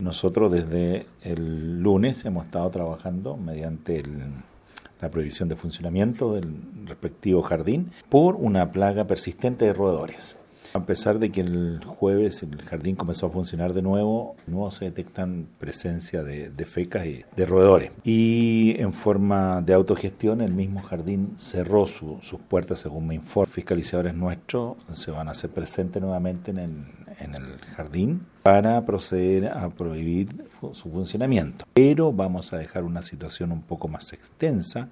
Nosotros desde el lunes hemos estado trabajando mediante la prohibición de funcionamiento del respectivo jardín por una plaga persistente de roedores. A pesar de que el jueves el jardín comenzó a funcionar de nuevo se detectan presencia de fecas y de roedores. Y en forma de autogestión, el mismo jardín cerró sus puertas, según me informan fiscalizadores nuestros. Se van a hacer presentes nuevamente en el jardín para proceder a prohibir su funcionamiento. Pero vamos a dejar una situación un poco más extensa